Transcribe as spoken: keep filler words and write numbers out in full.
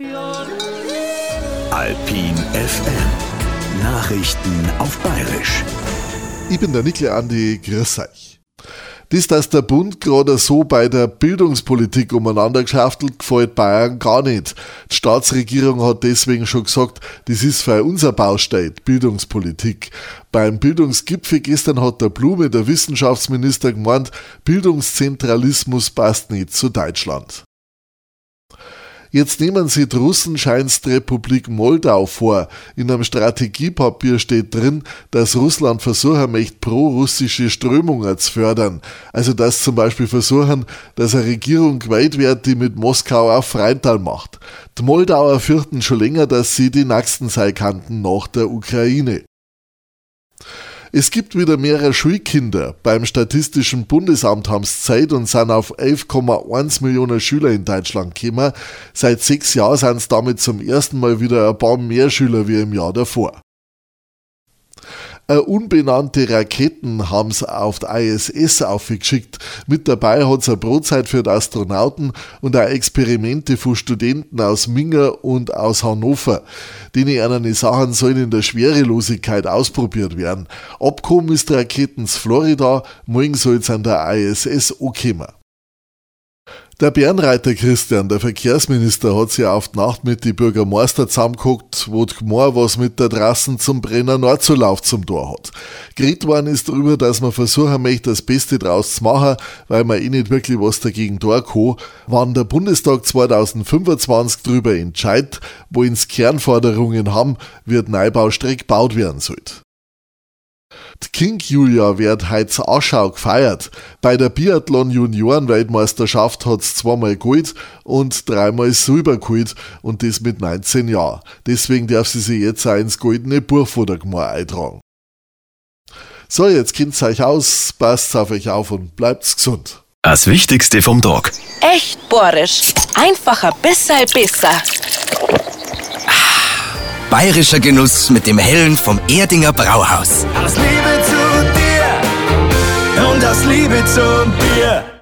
Alpin F M. Nachrichten auf Bayerisch. Ich bin der Nikle Andi, grüß euch. Das, dass der Bund gerade so bei der Bildungspolitik umeinander geschaftelt, gefällt Bayern gar nicht. Die Staatsregierung hat deswegen schon gesagt, das ist für unser Baustein, Bildungspolitik. Beim Bildungsgipfel gestern hat der Blume, der Wissenschaftsminister, gemeint, Bildungszentralismus passt nicht zu Deutschland. Jetzt nehmen sie die Russen scheinst die Republik Moldau vor. In einem Strategiepapier steht drin, dass Russland versuchen möchte, pro-russische Strömungen zu fördern. Also dass zum Beispiel versuchen, dass eine Regierung gewählt wird, die mit Moskau auf Freundal macht. Die Moldauer fürchten schon länger, dass sie die nächsten sein könnten nach der Ukraine. Es gibt wieder mehrere Schulkinder. Beim Statistischen Bundesamt haben sie Zeit und sind auf elf Komma eins Millionen Schüler in Deutschland gekommen. Seit sechs Jahren sind es damit zum ersten Mal wieder ein paar mehr Schüler wie im Jahr davor. Eine unbenannte Raketen haben sie auf die I S S aufgeschickt. Mit dabei hat es eine Brotzeit für die Astronauten und auch Experimente von Studenten aus Minga und aus Hannover. Die eine Sachen sollen in der Schwerelosigkeit ausprobiert werden. Abgekommen ist die Raketen zu Florida, morgen soll es an der I S S ankommen. Der Bärenreiter Christian, der Verkehrsminister, hat sich auf die Nacht mit den Bürgermeister zusammengehockt, wo die Gemeinde was mit der Trassen zum Brenner Nordzulauf zum Tor hat. Geredet worden ist darüber, dass man versuchen möchte, das Beste draus zu machen, weil man eh nicht wirklich was dagegen tun kann. Wann der Bundestag zweitausendfünfundzwanzig darüber entscheidet, wo ins Kernforderungen haben, wird Neubaustrecke gebaut werden sollte. Die King Julia wird heute zur Aschau gefeiert. Bei der Biathlon-Junioren-Weltmeisterschaft hat es zweimal Gold und dreimal Silber geholt und das mit neunzehn Jahren. Deswegen darf sie sich jetzt auch ins goldene Buch von der Gemeinde eintragen. So, jetzt kennt's euch aus, passt auf euch auf und bleibt's gesund. Das Wichtigste vom Tag. Echt bohrisch. Einfach ein bisschen besser. Bayerischer Genuss mit dem Hellen vom Erdinger Brauhaus. Aus Liebe zu dir und aus Liebe zum Bier.